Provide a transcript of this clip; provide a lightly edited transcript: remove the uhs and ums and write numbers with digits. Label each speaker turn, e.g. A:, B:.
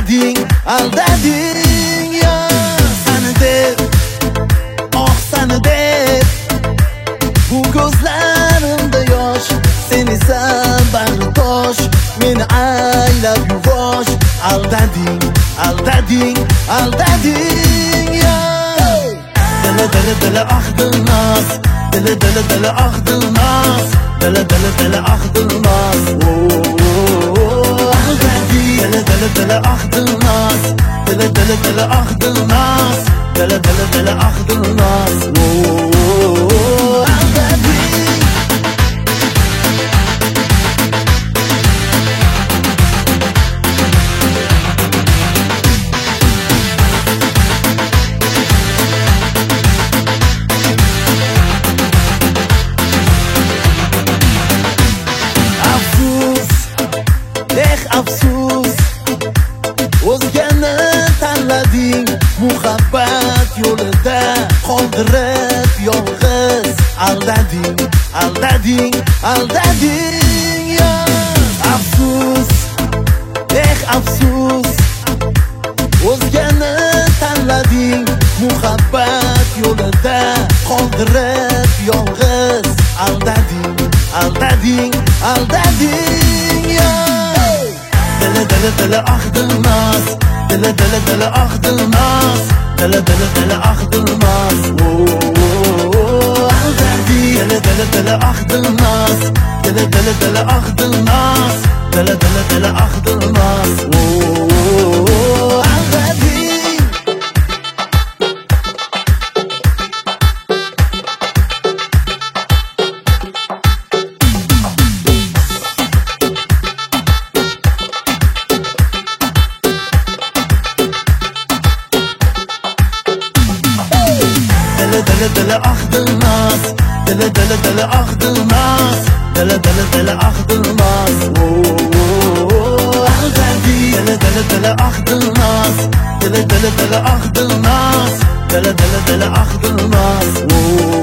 A: aldading ya. Seni deb, oh seni deb, bu ko'zlarimda yosh. Sen esa bag'ri tosh, meni aylab yuvosh. Aldading, aldading, aldading ya. Dili ah Dilnoz, dili ah Dilnoz, dili ah Dilnoz. Aldading, dili ah Dilnoz, dili ah Dilnoz, dili ah Dilnoz. Aldading. Afsus, o'zgani tanlading, muhabbat yo'lida qoldirib yolg'iz. Aldading, aldading, aldading ya. Afsus, afsus, o'zgani tanlading, muhabbat yo'lida qoldirib yolg'iz. Aldading, aldading, aldading ya. Dili ah Dilnoz, dili ah Dilnoz, dili ah Dilnoz. Aldading, dili ah Dilnoz, dili ah Dilnoz, dili ah Dilnoz. Aldading. Dili ah Dilnoz, dili ah Dilnoz, dili ah Dilnoz. Aldading, dili ah Dilnoz, dili ah Dilnoz, dili ah Dilnoz.